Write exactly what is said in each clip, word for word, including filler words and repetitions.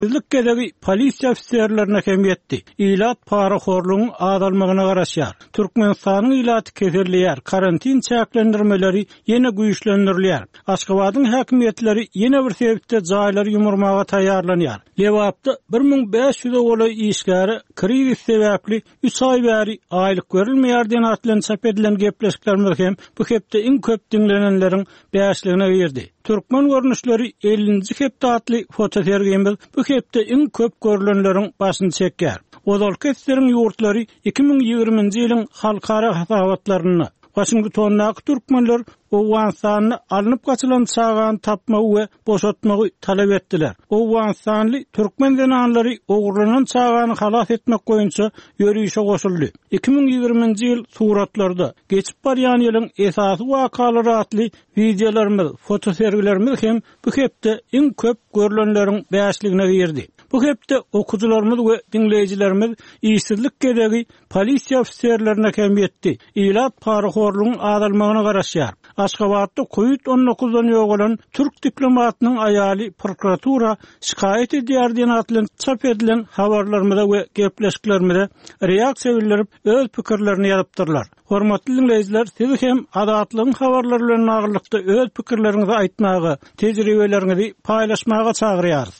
Bizlikkedegi polisiya ofisierlerine kemiyetdi. İlat paraxorluğun adalmağına garaşyar. Türkmenistan'ın ilatı keserliyar. Karantin çäklendirmeleri yine güýçlendirilýär. Aşgabat'ın hakimiyetleri yine bir sebepde jaýlary ýumurmaga taýýarlanýar. Lewapda bir ming beş yüz goly işgäri kriz sebäpli üç ay bäri aýlyk görilmeýär diýen atlan çap edilen gepleşikler hem bu hepde iň köp dinlenenleriň beşligine girdi. Türkmen görnüşleri ellinji hepde atly fotosergimiz bu hepde iň köp görülenleriň başyny çekýär. Ozal keslerin ýurtlary iki ming ýygrymynjy ýylyň halkara hasabatlaryny Washington'daky türkmenler Owganstanyny alınıp gaçylan çağan tapmagy we boşatmagy talap etdiler. Owganstanly türkmen denanlary ogurlanan çağany halas etmek goýunça ýörüýüşe goşuldy. iki ming ýygrymynjy ýyl suratlarda geçip barýan ýylyň esasy wakalary atly videolarymyz, fotosergilerimiz hem bu hepde iň köp görülenleriň beşligine girdi. Bu hepde okujularymyz we dinleýijilerimiz işsizlikkedegi polisiya ofisierlerine kemiyetdi. İlat paraxorluğun adalmagyna garaşýar. Aşgabatda kovid on dokuzdan ýogalan Türk diplomatynyň aýaly prokuratura şikayet edýär diýen atlan çap edilen habarlarymyzda we gepleşiklerimizde reaksiýa bildirip öz pikirlerini ýazypdyrlar. Hormatly dinleýijiler, siz hem adatlyň habarlary bilen agyrlykda öz pikirleriňizi aýtmagy, tejribelerinizi paýlaşmaga çagyrýarys.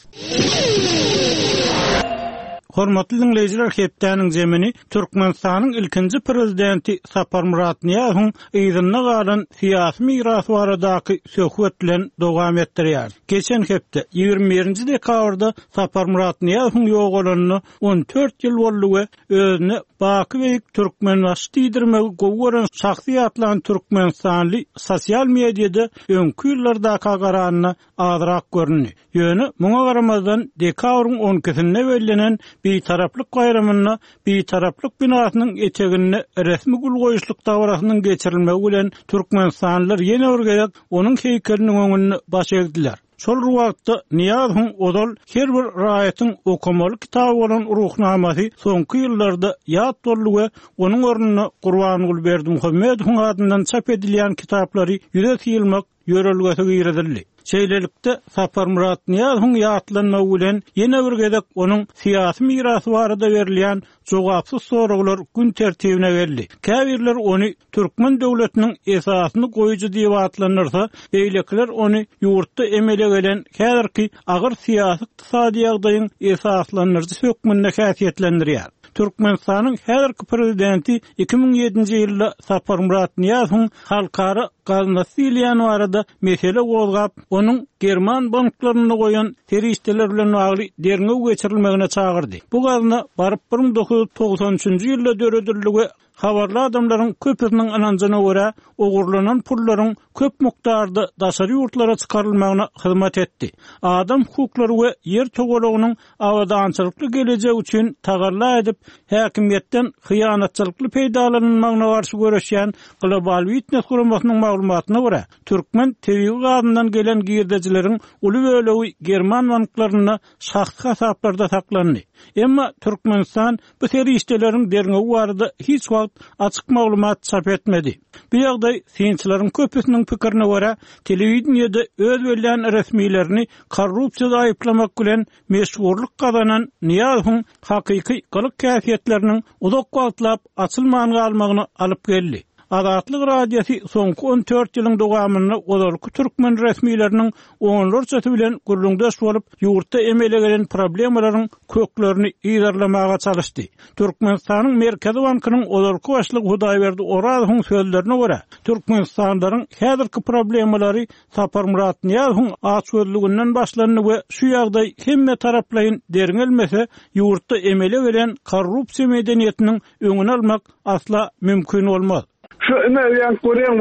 Hormatly dinleýijiler, hepdäniň jemini Türkmenistanyň ilkinji prezidenti Sapar Murat Niýazowyň ýygyna galan syýasy mirasy baradaky söhbet bilen dowam etdirýär. Geçen hepde ýygrimi birinji dekabrda Sapar Murat Niýazowyň ýogalanyny on dört ýyl boldy we özüni Baky beýik türkmenwaşy diýdirmegi gowy şahsiýatlaryň Türkmenistanly sosial mediada öňkü ýyllardaky agaranyna azyrak görünýär. Ýöne muňa garamazdan dekabrın on ikisinde bellenen bir taraplyk gaýramyna bir taraplyk binasynyň etegine resmi gul goýuşluk dawrasynyň geçirilmegi bilen türkmenistanlylar ýene örgäýek onuň heýkeliniň öňüne baş egdiler. Şol wagtda Niýazowyň odal her bir raýatyň okumaly kitaby bolan ruhnamasy soňky ýyllarda ýat boldy we onuň ornuny Gurbangul Berdimuhammedowyň adyndan çap edilýän kitaplary ýüze ýylmak ýörelgesi giredildi. Şeýlelikde Sapar Murat Niýazowyň ýatlanmagy bilen ýene bir gezek onuň syýasy mirasy barada berilýän jogapsyz soraglar gün tertibine geldi. Käbirler ony Türkmen döwletiniň esasyny goýuju diýip atlanyrsa, beýlekler ony ýurtda emele gelen häzirki agyr syýasy ykdysady ýagdaýyň esaslanyrjy hökmünde häsiýetlendirýär. Türkmenistanyň häzirki prezidenti iki ming ýedinji ýylda Sapar Murat Niýazowyň halkara gaznasylyany barada mesele gozgap, onuň German banklaryna goýan terişdeler bilen bagly derňe geçirilmegine çagyrdy. Bu gazna baryp bir ming dokuz yüz togson üçinji ýylda döredildi we habarly adamlaryň köpüniň ananjyna görä ogurlanan pullaryň köp mukdarda daşary ýurtlara çykarylmagyna hyzmat etdi. Adam hukuklary we ýer togalagynyň awadançylykly gelejegi üçin tagarla edip häkimiýetden hyýanatçylykly peýdalanmagyna garşy görüşýän global witness guramasynyň maglumatyna görä, Türkmen T V gadyndan gelen girdejileriň uly bölegi German banklaryna şahsy hasaplarda saklandy. Emma Türkmenistan bu terişdeleriň derňe barada hiç wagt açyk maglumat çap etmedi. Bu ýagdaý synçylaryň köpüsiniň pikirine görä, telewiziýada öz bilen resmilerini korrupsiýada aýyplamak bilen meşhurlyk gazanan Niýazowyň hakyky gylyk käfiýetleriniň uzak wagtlap açylmagan galmagyny alyp geldi. Adatlyk radiýasy soňky on dört ýylyň dowamyny olarky türkmen resmileriniň oňlarça bilen gurulňdaş bolup ýurtda emele gelen problemalaryň köklerini ýygarlamaga çalışdy. Türkmenistanyň Merkezi Bankynyň olarky başlygy Hudaýberdi Orazowyň sözlerine görä, Türkmenistanlaryň häzirki problemalary Sapar Murat Niýazowyň açgözlüginden başlandy we şu ýagdaý hemme taraplaryň derňelmese ýurtda emele gelen korrupsiýa medeniýetiniň öňüni almak asla mümkin bolmaz. Şu ne yani Kore'nin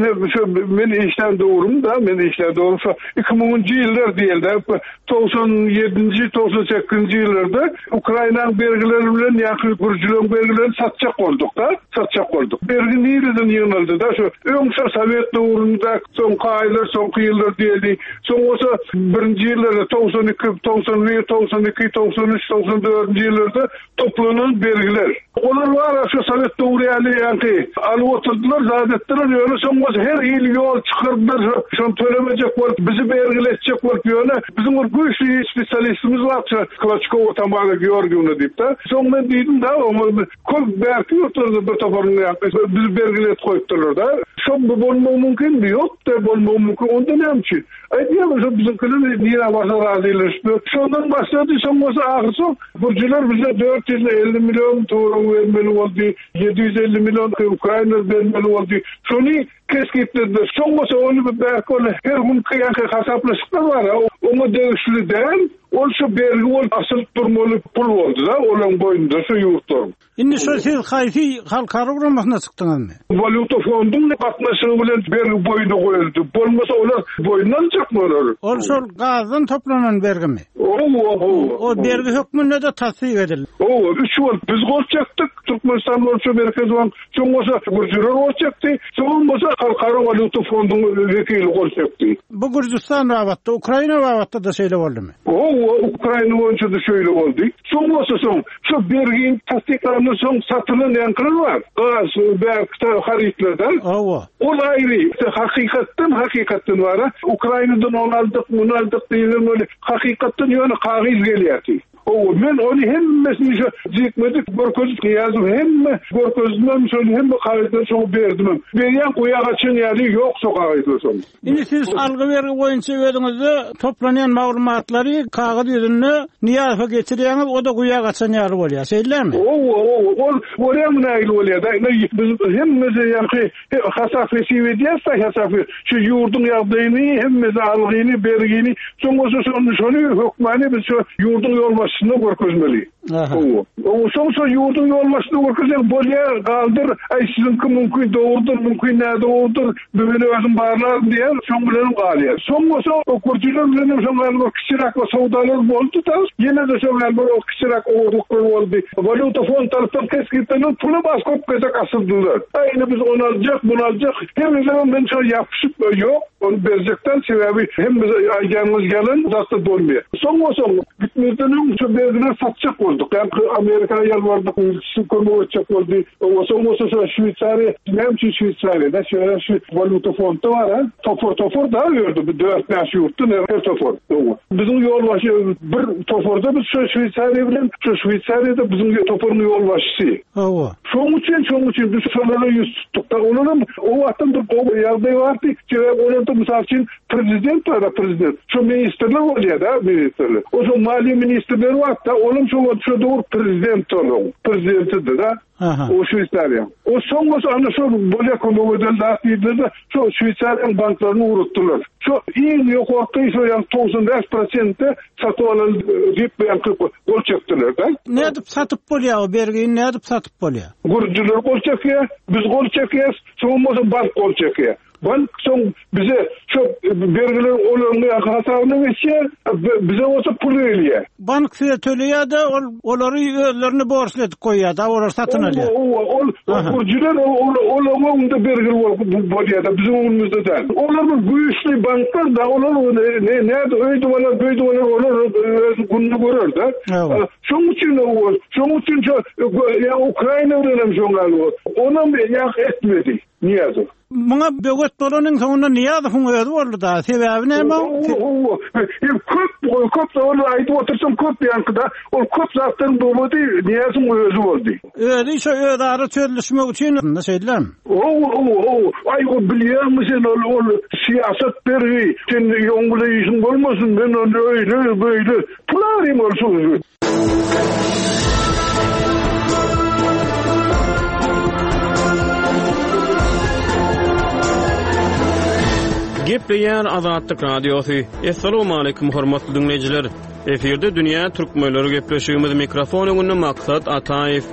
men işten doğrum da men işten doğrumsa iki minginji ýyllar diýildi. doksan ýedinji doksan sekizinji ýyllarda Ukrainanyň bergileri bilen ýa-da Gürjüleň bergilerini satjak bolduk da, satjak bolduk. Bergi nireden ýynaldy da şu öňsä Sowet döwründe soňky aýlar, soňky ýyllar diýildi. Soňça birinji ýyllarda doksan iki, doksan bir, doksan iki, doksan üç, doksan dört ýyllarda toplanan bergiler. Olar var şu Sowet döwrü ýaly ýa-da alyp oturdular, zadettiler, ýöne soňmaz her ýyl ýol çykyrdylar, şonu tölemejek bolup, bizi belgiletjek bolup ýöne bizim bir güýçli spesialistimiz bar, Kloçkow Tamara Georgievna diýip de. Soň men diýdim da, kol berki oturdy bir toparyny ýapy, bizi belgilet goýupdylar da. Şo bolmagy mümkin ýok da, bolmagy mümkin, onda näçe? Aýdýar, şo bizim kılın niýe başa razylaşdy. Şondan başlady, soňmaz agyrsy, burjular bize dört yüz elli milyon turum vermeli boldy, yedi yüz elli milyon Ukraina vermeli boldy. Şonu keskitdirdi. Soňmasa onu bir berki her gün kıyanky hasaplaşyklar bar. Onu degişli däl, ol şu bergi ol asyl durmaly pul boldy da, olaň boýunda şu ýurtlar. Indi şu siz haýsy halkara uramasyna çykdyňyzmy? Valuta fondunyň gatnaşygy bilen bergi boýunda goýuldy. Bolmasa olar boýundan çykmalar. Ol şol gazdan toplanan bergimi? O bergi hökmünde de tasdik edildi. O, üç ol biz golçakdyk, Türkmenistan bolsa merkez bank, soňmasa burjular golçakdy, soňmasa halkara valuta fondunyň wekili golçakdy. Bu Gürcistan rabatda, Ukraina rabatda da şeýle boldymy? O, Ukraina boýunça da şeýle boldy. Soňmasa soň şu bergin tasdiklanyň soň satylan ýankry bar. Gaz, berkte haritlarda. Owa. Ol aýry, hakykatdan hakykatdan bar. Ukrainadan onu aldyk, bunu aldyk diýilen öyle hakykatdan ýöne kagyz gelýärdi. O, men onu hemmesini şu jikmedik, gorkozuk ýazyp, hemme gorkozundan şöyle hemme kagyzdan şoňa berdim. Berýän goýaga çyn ýaly ýok şu kagyzda soň. Indi siz algy bergi boýunça ödüňizde toplanýan maglumatlary kagyz ýüzünde niýafa geçirýäňiz, o da goýaga çyn ýaly bolýar. Şeýlemi? O, o, ol bolýar näil bolýar da. Biz hemmesi ýa-ni hasapy siwedýärsa, hasapy şu ýurdun ýagdaýyny, hemmesi algyny, bergini, soňra şonu hökmany biz şu ýurdun ýolbaşyny görkezmeli. O, soňra ýurdun ýolbaşyny görkezek bolýar, galdyr, ay sizinki mümkin dogrudur, mümkin nädogrudur, böyle özüm barlar diýär, şoň bilen galýar. Soňra o kurjylar bilen şoňlar kiçirak we sowdalar boldy da, ýene de şoňlar o kiçirak ogluklar boldy. Valuta fond tarapdan keskitden pulu baskop gezek asıldılar. Ayni biz onu alacak, bunu alacak. Hem zaman ben şöyle yapışıp yok. Onu berzekten sebebi hem biz ayganımız gelen zatı dolmuyor. Son o son bitmezden önce şu bergiler satacak olduk. Yani Amerika'ya yalvardık. Şu konu olacak oldu. O son o son Şvitsarya, hem şu Şvitsarya şöyle şu valuta fondu var ha. Tofor tofor daha gördü. Bir dört beş yurttu ne tofor. Bizim yol başı bir toforda biz şu Şvitsarya bilen şu Şvitsarya bizim toporun yol başçısı. Owa. Şoň üçin, şoň üçin biz şolara ýüz tutduk da onuň o wagtdan bir ýagdaý bardy. Sebäp onuň mysal üçin prezident bar, prezident. Şu ministrler bolýar da, ministrler. O şu maliýe ministrleri wagtda onuň şu şu dowr prezident bolan. Prezidentdi da. O Şvitsarya. O soňra ana şu bolýar komodan da diýdiler, şu Şvitsarya banklaryny urutdylar. Şu iň ýokarky şu doksan beş prosent satyp alan diýip gol çekdiler da. Nädip satyp bolýar o bergini, nädip satyp bolýar? Gurjular gol çekýär, biz gol çekýäs, soňmasa bank gol çekýär. Bank soň bize şu bergiler olaryny hasabyna geçýär, bize osa pul berýär. Bank size töleýär da olary özlerini borçladyk goýýar da, olar satyn alýar. O gurjular olaryň unda bergil bolýar da, bizim önümizde de. Olar bir güýçli banklar da, olar ne näde öýdi bolar, öýdi bolar, olar günni görer da. Şoň üçin o, şoň üçin ya Ukraina bilen şoňlar onuň ýak etmedi. Niýe? Muňa böget dolanyň soňunda niýe huň öýdi boldy da? Sebebi näme? Köp, köp olar aýdyp otursam köp ýankda, ol köp zatlaryň bolmady, niýe huň öýdi boldy. Öýdi şo öýdi ara çözülüşmek üçin näşeýlem? O, o, o, ay o bilýärmisin ol ol siýasat bergi, sen ýoňguly işin bolmasyn, ben onu öýle böyle pularim bolsun. Gepleýär Azatlyk radiosu. Assalamu alaykum hormatly dinleýijiler. Eferde dünýä türkmenleri gepleşigimiz mikrofon öňünde maksat Ataýew.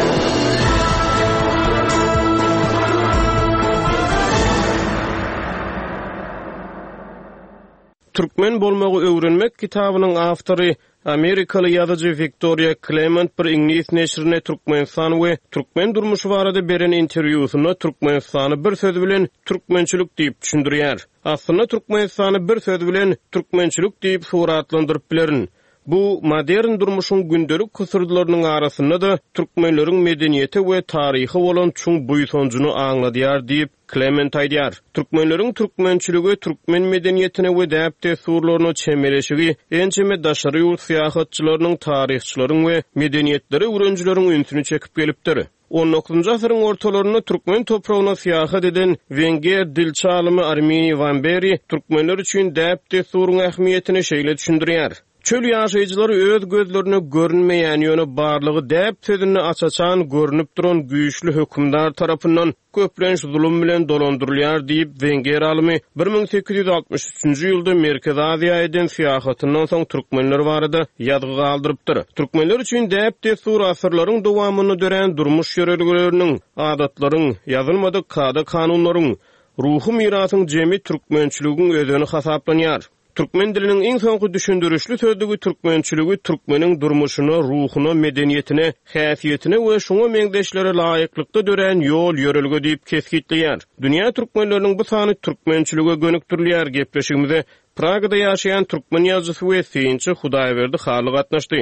Türkmen bolmagy öwrenmek kitabynyň awtory Amerikalı ýazyjy Victoria Clement bir İngiliz neşrine Türkmenistan we Türkmen durmuşy barada beren interwýusunda Türkmenistany bir söz bilen türkmençilik diýip düşündirýär. Aslynda Türkmenistany bir söz bilen türkmençilik diýip suratlandyryp bilerin. Bu modern durmuşun gündelik kusurlarynyň arasynda da türkmenleriň medeniýeti we taryhy bolan çuň buýsonjuny aňladýar diýip Clement aýdýar. Türkmenleriň türkmençiligi, türkmen medeniýetine we däpde surlaryny çemeleşigi ençeme daşary ýurt syýahatçylarynyň, taryhçylaryň we medeniýetleri öwrenjileriň ünsüni çekip gelipdir. on dokuzunçy asyryň ortalaryna türkmen topragyna syýahat eden Wenger dil çalymy Armeni Van Beri türkmenler üçin däpde suruň ähmiýetini şeýle düşündirýär. Çöl ýaşaýjylary öz gözlerine görünmeýän ýöne barlygy däp sözüni açaçan görünüp duran güýçli hökümdar tarapyndan köplenç zulüm bilen dolandyrylýar diýip Wenger alymy bir ming sekiz ýüz altymyş üçinji ýylda Merkez Aziýa eden syýahatyndan soň türkmenler barada ýadgy galdyrypdyr. Türkmenler üçin däpde sur asyrlaryň dowamyny dören durmuş ýöreligleriniň, adatlaryň, ýazylmadyk kada kanunlaryň, ruhy mirasyň jemi türkmençiligiň özüni hasaplanýar. Türkmen diliniň iň soňky düşündürüşli sözdügi türkmençiligi türkmeniň durmuşyna, ruhuna, medeniýetine, häsiýetine we şoňa meňdeşlere laýyklykda dören ýol ýörelige diýip kesgitleýär. Dünýä türkmenleriniň bu sany türkmençilige gönükdirilýär gepleşigimize Pragada ýaşaýan türkmen ýazgysy we synçy Hudaýberdi Haly gatnaşdy.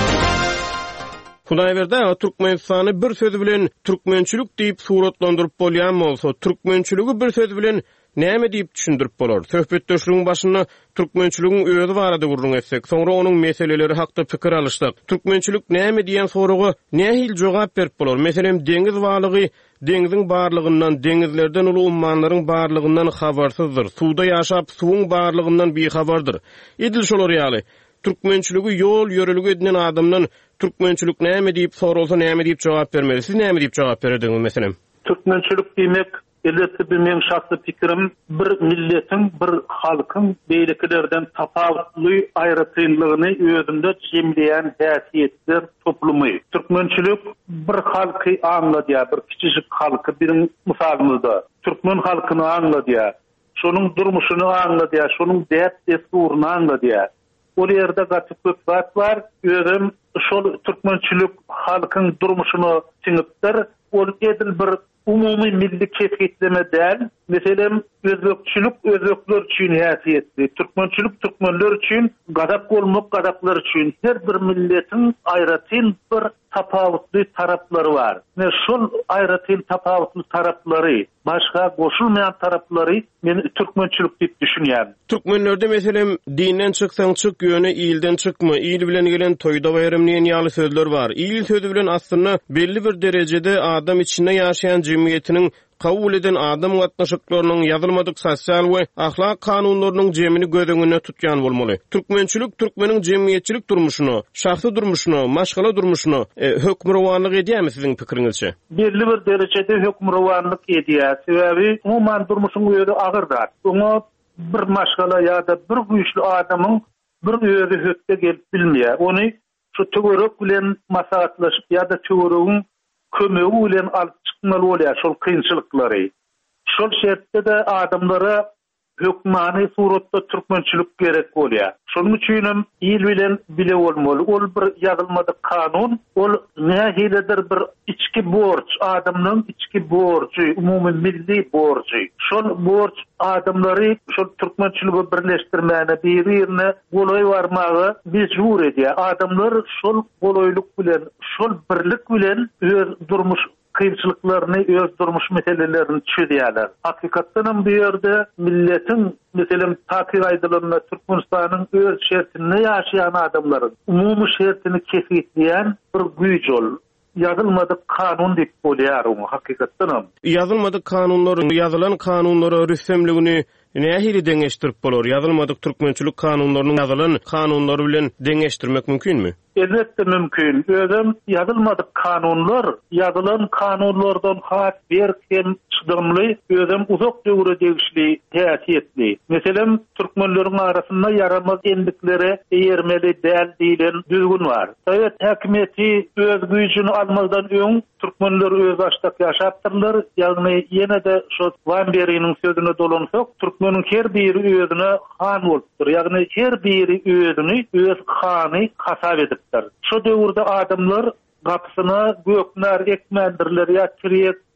Hudaýberde Türkmenistany bir söz bilen türkmençilik diýip suratlandyryp bolýan bolsa, türkmençiligi bir söz bilen näme diýip düşündirip bolar? Söhbetdeşligiň başyna türkmençiligiň özü barada gurrun etsek, soňra onuň meseleleri hakda pikir alışdyk. Türkmençilik näme diýen soragy nähil jogap berip bolar? Meselem deňiz walygy, deňiziň barlygyndan, deňizlerden uly ummanlaryň barlygyndan habarsyzdyr. Suwda ýaşap, suwuň barlygyndan bihabardyr. Edil şolar ýaly. Türkmençiligi ýol ýöreligi edilen adamdan türkmençilik näme diýip sorulsa näme diýip jogap bermeli? Siz näme diýip jogap berediňiz meselem? Türkmençilik diýmek elbetde bir men şahsy pikirim bir milletiň, bir halkyň beýlekilerden tapawutly aýratynlygyny özünde jemleýän häsiýetler toplumy. Türkmençilik bir halky aňladýar, bir kiçik halky bir misalymyzda türkmen halkyny aňladýar. Şonuň durmuşyny aňladýar, şonuň däp desturuny aňladýar. O ýerde gaty köp zat bar, özüm şol türkmençilik halkyň durmuşyny tiňipdir. Ol edil bir umumy milli kesgitleme däl. Meselem özbekçilik özbekler üçin häsiýetli, türkmençilik türkmenler üçin, gadap bolmak gadaplar üçin. Her bir milletiň aýratyn bir tapawutly taraplary bar. Ne şol aýratyn tapawutly taraplary, başga goşulmaýan taraplary men türkmençilik diýip düşünýär. Türkmenlerde meselem dinden çyksaň çyk ýöne ýyldan çykma, ýyl bilen gelen toýda bayramlayan ýaly sözler bar. Ýyl sözü bilen aslynda belli bir derejede adam içinde ýaşaýan jemgyýetiniň kabul eden adam gatnaşyklarynyň ýazylmadyk sosial we ahlak kanunlarynyň jemini gödüňüne tutýan bolmaly. Türkmençilik türkmeniň jemgyýetçilik durmuşyny, şahsy durmuşyny, maşgala durmuşyny e, hökmrawanlyk edýärmi siziň pikiриňizçe? Belli bir derejede hökmrawanlyk edýär. Sebäbi umman durmuşyň öýüri agyrdyr. Oňa bir maşgala ýa-da bir güýçli adamyň bir öýüri hökde gelip bilmeýär. Ony şu töwerek bilen maslahatlaşyp ýa-da töweregiň kömegi bilen alyp çykmaly bolýar şol kynçylyklary. Şol şertde de adamlara hökmany suratda türkmençilik gerek bolýar. Şonuň üçin hem ýyl bilen bile bolmaly. Ol bir ýazylmady kanun, ol nähilidir bir içki borç, adamyň içki borçy, umumy milli borçy. Şol borç adamlary şol türkmençiligi birleşdirmäne, bir-birine goloy barmagy mejbur edýär. Adamlar şol goloýluk bilen, şol birlik bilen öz durmuş kıyımçılıklarını, öz durmuş meselelerini çözüyorlar. Hakikatten bu yerde milletin, mesela takip aydılarına Türkmenistan'ın öz şertini yaşayan adamların umumu şertini kesitleyen bir güç ol. Yazılmadık kanun deyip bolýar onu hakikatten. Yazılmadık kanunların, yazılan kanunlara rüstemligini nähili deňeşdirip bolar? Yazılmadyk türkmençilik kanunlarynyň yazılan kanunlary bilen deňeşdirmek mümkinmi? Elbette mümkin. Özüm yazılmadık kanunlar, yazılan kanunlardan has bir hem çydamly, özüm uzak döwre degişli, häsiýetli. Meselem türkmenleriň arasynda yaramaz endikleri eýermeli däl diýilen düzgün var. Sovet häkimeti öz güýjüni almazdan öň türkmenler öz açdak ýaşapdyrlar. Ýagny ýene de şo Van Beri'niň sözüne dolansak, türkmeniň her biri özüne han bolupdyr. Ýagny her biri özüni öz hany hasap edipdir. Şo döwürde adamlar gapysyna göknär ekmendirler ýa kirek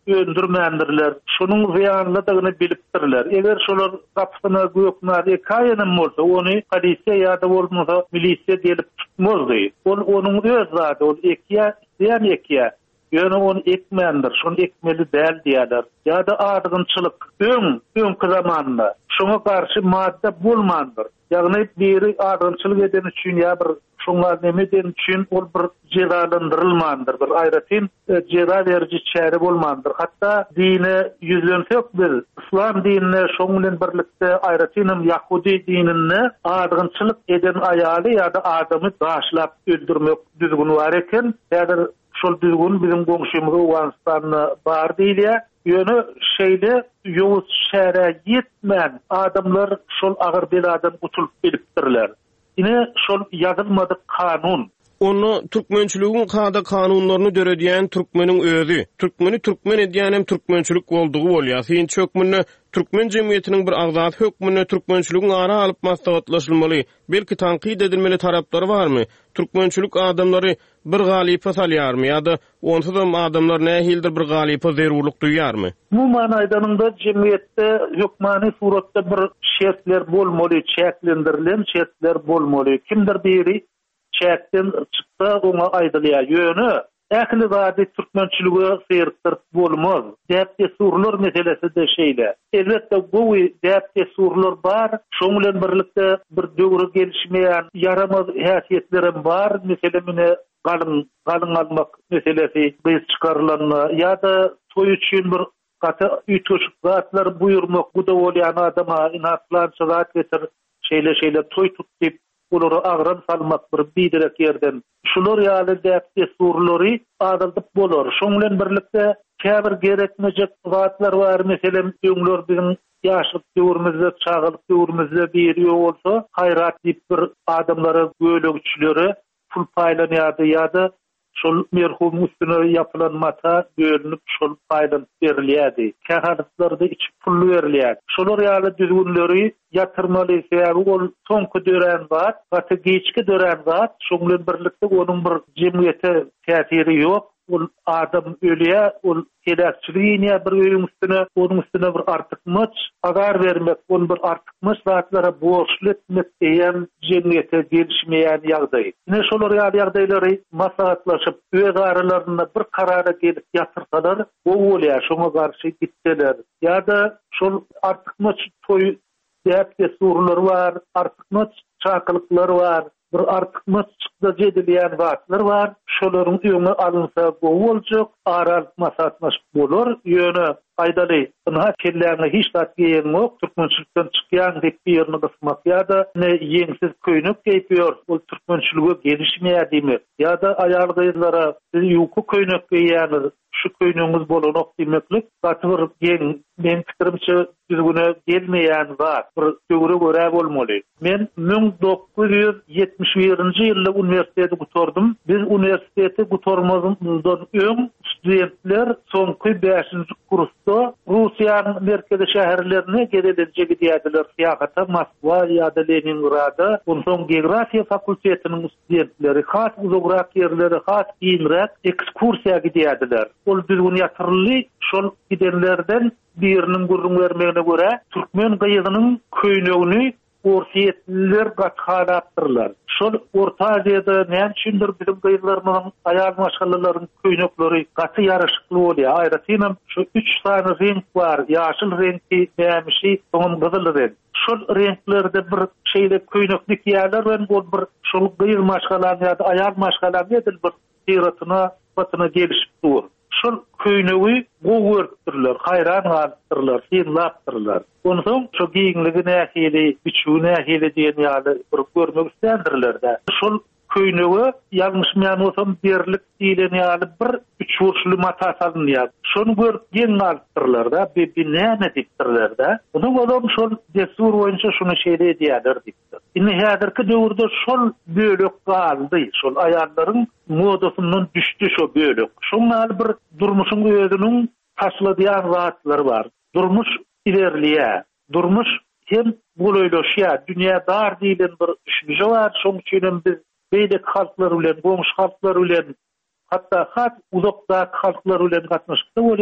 öndürmendirler. Şunun ziyanlydygyny bilipdirler. Eger şolar gapyna göknäde kaýanam bolsa, ony polisiýa ýa-da bolmasa milisiýa gelip tutmazdy. Ol onuň öz zady, ol ekiýa, ýa ekiýa. Ýöne onu ekmendir, şonu ekmeli däl diýerler. Ýa-da adygynçylyk, öň, öňki zamanda şoňa garşy madde bolmandyr. Ýagny biri adygynçylyk eden üçin ýa bir şoňa neme eden üçin ol bir jezalandyrylmandyr, bir aýratyn jeza beriji çäre bolmandyr. Hatda dine ýüzlensek bir İslam dinine şoň bilen birlikde aýratynam Yahudi dinine adygynçylyk eden aýaly ýa-da adamy gaşlap öldürmek düzgün bar eken, ýa-da şol düzgün bizim goňşymyza Awganistanyna bar diýilýär. Ýöne şeýle ýowuz şäre ýetmän adamlar şol agyr bir adam utulyp bilipdirler. Ine şol ýazylmadyk kanun. Onu türkmençiligiň kada kanunlaryny döredýän türkmeniň özü. Türkmeni türkmen edýän hem türkmençilik boldugy bolýar. Sen çökmünde türkmen jemgyýetiniň bir agzat hökmüne türkmençiligiň ara alyp maslahatlaşylmaly. Belki tanqid edilmeli taraplary barmy? Türkmençilik adamlary bir galypa salýarmy ýa-da onsuz da adamlar nähildir bir galypa zerurluk duýarmy? Bu manaýda jemgyýetde hökmany suratda bir şertler bolmaly, çäklendirilen şertler bolmaly. Kimdir biri çäkden çyksa oňa aýdylýar. Ýöne ähli zady türkmençiligi syrtyp bolmaz. Däpde surlar meselesi de şeýle. Elbetde bu däpde surlar bar, şoň bilen birlikde bir döwre gelişmeýän yaramaz häsiýetlerim bar. Meselemine galyn galyn almak meselesi biz çykarylan ýa-da toý üçin bir gaty üýtüşik zatlar buýurmak, bu da bolýan adama inatlança zat getir, şeýle şeýle toý tut diýip olary agran salmak bir bidirek ýerden. Şular ýaly däpde surlary adylyp bolar. Şoň bilen birlikde käbir gerekmejek zatlar bar. Meselem öňler bizim ýaşlyk döwrümizde, çağlyk döwrümizde bir ýok bolsa, haýrat diýip bir adamlara gölegçilere pul paýlanýardy ýa-da şol merhum üstüne yapılan mata bölünüp şol paýdan berilýärdi. Kähadyslarda içi pul berilýär. Şolar ýaly düzgünleri ýatyrmaly sebäbi ol soňky dören zat, gaty geçki dören zat, şoň bilen birlikde onuň bir jemgyýete täsiri ýok. Ol adam ölýär, ol kelekçiligiňe bir öýüň üstüne, onuň üstüne bir artykmyç agar bermek, on bir artykmyç zatlara borçly etmek diýen jemgyýete gelişmeýän ýagdaý. Ine şolar ýaly ýagdaýlary maslahatlaşyp öz aralaryna bir karara gelip ýatyrsalar, o bolýar, şoňa garşy gitseler. Ýa-da şol artykmyç toý däpde surlary bar, artykmyç çaklyklar bar. Bir artykmyç çykda jedilýän zatlar bar. Şolaryň öňe alynsa bu boljak, aral maslahatlaşyp bolar. Ýöne aýdaly, ynha kelläňe hiç zat giýenmek, türkmençilikden çykýan diýip ýerine gysmak ýa-da ne ýeňsiz köýnük giýýär, ol türkmençilige gelişmeýär diýmek. Ýa-da aýal gyzlara ýuky köýnük giýýär, şu köýnüňiz bolanok diýmeklik, gatyr geň, men pikirimçe düzgüne gelmeýän zat, bir döwre görä bolmaly. Men ming dokuz ýüz ýetmiş birinji ýylda uniwersiteti gutardym. Biz uniwersiteti gutarmazdan öň studentler soňky beşinji kursda Russiýanyň merkezi şäherlerine gedelenje gidýärdiler. Ýa-da Moskwa ýa-da Leningrada, onsoň geografiýa fakultetiniň studentleri has uzakrak ýerlere has giňrek ekskursiýa gidýärdiler. Ol düzgün ýatyrly, şol gidenlerden biriniň gurrun bermegine görä türkmen gyýygynyň köýnegini orsiýetliler gatxalapdyrlar. Şol Orta Aziýada näme üçindir bizim gyýylarymyň aýal maşgallalaryň köýnekleri gaty ýaraşykly bolýar. Aýratynam şu üç tane renk bar. Ýaşyl renki, nämişi, soňam gyzyl renk. Şol renklerde bir şeýle köýneklik ýerler we bol bir şol gyýyl maşgallary ýa-da aýal maşgallary edil bir siratyna, batyna gelişip dur. Şol köýnegi gowurtdyrlar, haýran galypdyrlar, sirlapdyrlar. Onsoň şu giňligi nähili, biçügi nähili diýen ýaly bir görmek istendirler-de. Şol köýnegi ýalňyşmaýan bolsam berlik diýilen ýaly bir üç burçly mata salynýar. Şonu görüp giň galypdyrlar-da, bir näme diýipdirler-de. Bunu bolam şol destur boýunça şunu şeýle diýerler diýipdir. Indi häzirki döwürde şol bölek galdy, şol aýallaryň modasyndan düşdi şo bölek. Şoňa bir durmuşyň özüniň taşladýan zatlar bar. Durmuş ilerliýär. Durmuş hem golaýlaşýar. Dünýä dar diýilen bir düşünje bar. Şoň üçin biz beýlek halklar bilen, goňşy halklar bilen, hatda hat uzakda halklar bilen gatnaşykda bolýar.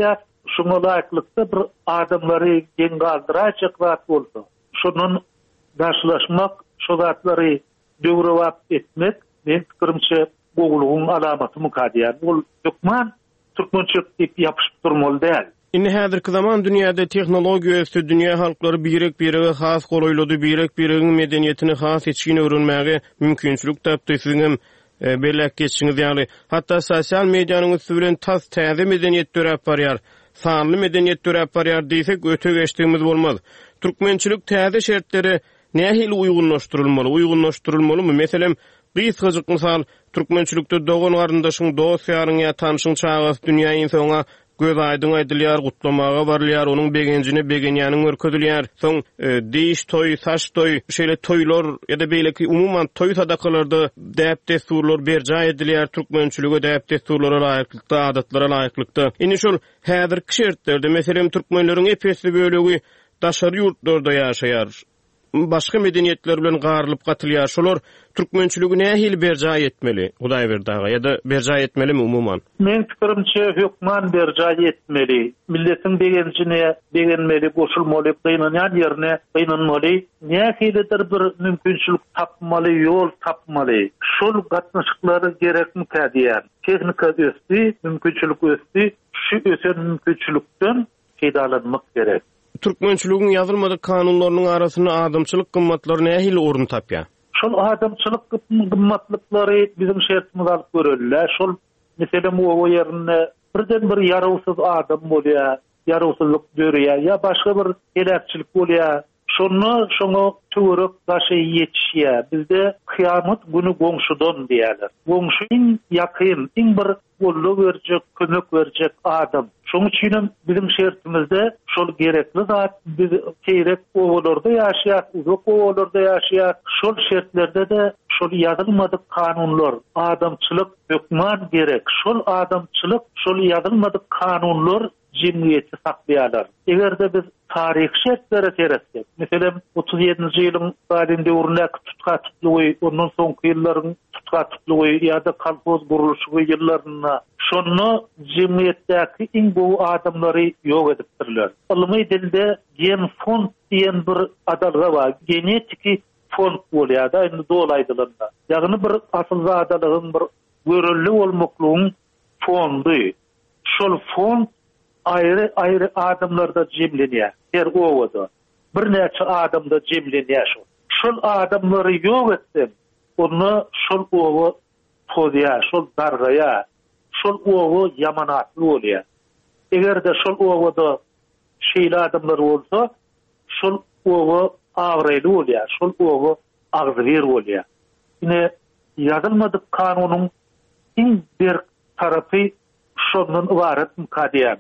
şoňa laýyklykda bir adamlary geň galdyraçak zat bolsa, şonun daşlaşmak, şo zatlary döwrewap etmek, men pikirimçe gogulugyň alamaty mukadiýan. Ol dökman türkmençilik diýip ýapyşyp durmaly däl. Inni häzirki zaman dünýäde tehnologiýa ösdi, dünýä halklary birek birege has golaýlady, birek biregiň medeniýetini has etşigini öwrenmäge mümkinçilik tapdy. Siziň belek geçiňiz ýaly hatda sosial mediýanyň üstü bilen tas täze medeniýet dörep barýar, sanly medeniýet dörep barýar diýsek öte geçdigimiz bolmaz. Türkmençilik täze şertleri nähili uýgunlaşdyrylmaly, uýgunlaşdyrylmalymy? Meselem, gysgaçyk mysal, türkmençilikde dogan garyndaşyň, dost ýaryň ýa tanyşyň çagasy dünýä insana göz aýdyň aýdylýar, gutlamaga barylýar, onuň begenjini begenýanyň örkezilýär. Soň e, diş toý, saç toý, şeýle toýlar ýa-da beýleki umumyň toý sadakallarda däp desturlar berja edilýär, türkmençilige däp desturlara laýyklykda, adatlara laýyklykda. Indi şol häzirki şertlerde meselem türkmenleriň epesli bölegi daşary ýurtlarda ýaşaýar. Başga medeniýetler bilen garylyp gatylýar. Şolar türkmençiligi nähili berja etmeli? Hudaý berdaga ýa-da berja etmelimi umumyň? Men pikirimçe hökman berja etmeli. Milletiň begenjine begenmeli, goşulmaly, gynanýan ýerine gynanmaly. Nähilidir bir mümkinçilik tapmaly, ýol tapmaly. Şol gatnaşyklary gerekmi kädiýär. Tehnika ösdi, mümkinçilik ösdi. Şu ösen mümkinçilikden faydalanmak gerek. Türkmençiligiň ýazylmady kanunlarynyň arasyna adamçylyk gymmatlary nähili orun tapýar? Şol adamçylyk gymmatlyklary bizim şertimiz alyp görülýär. Şol meselem o ýerine birden bir ýarawsyz adam bolýar, ýarawsyzlyk görýär ýa başga bir eläpçilik bolýar. Şonu şoňa töwerek daşy ýetişýär. Bizde kıyamet günü goňşudan diýerler. Goňşuň ýakyn, iň bir golluk berjek, kömek berjek adam. Şoň üçin bizim şertimizde şol gerekli zat biz keýrek owalarda ýaşaýar, uzak owalarda ýaşaýar. Şol şertlerde de şol ýazylmady kanunlar, adamçylyk hökman gerek. Şol adamçylyk, şol ýazylmady kanunlar jemgyýeti saklaýarlar. Egerde biz tarih şertlere teretsek, meselem otuz ýedinji ýylyň galinde urnak tutka tutlugy, ondan soňky ýyllaryň tutka tutlugy ýa-da kolhoz gurulşy ýyllaryna şonu jemgyýetdäki iň gowy adamlary ýok edipdirler. Ilmy dilde gen fond diýen bir adalga bar, genetiki fond bolýar da indi dolaýdylanda. Ýagny bir asyl zadalygyň bir görünli bolmaklygyň fondy. Şol fond ayrı ayrı adamlarda jemlenýär. Her owada bir näçe adamda jemlenýär. Şol adamlary ýok etdim. Onu şol owa tozýar, şol dargaýar. Şol owa yamanatly bolýar. Egerde şol owada şeýle adamlar bolsa, şol owa agryly bolýar, şol owa agzyr bolýar. Ine ýazylmady kanunyň iň bir tarapy şondan ibaret mukadiýan.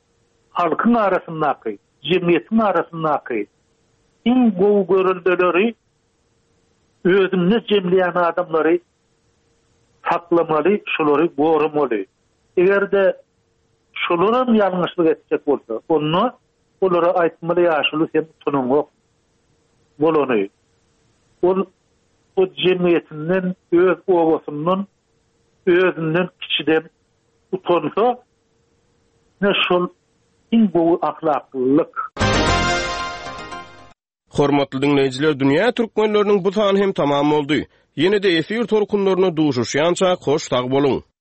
Halkyň arasyndaky, jemgyýetiň arasyndaky iň gowy görüldeleri özüni jemleýän adamlary saklamaly, şolary goramaly. Egerde şolaram ýalňyşlyk etjek bolsa, onu olara aýtmaly ýaşuly sen tununok bolany. Ol o jemgyýetinden, öz owasyndan, özünden kiçiden utansa, ne şol iň gowy ahlaklyk. Hormatly dinleýijiler, dünýä türkmenleriniň bu sany hem tamam boldy. Ýene-de efir torkunlaryna duşuşýança hoş tag boluň.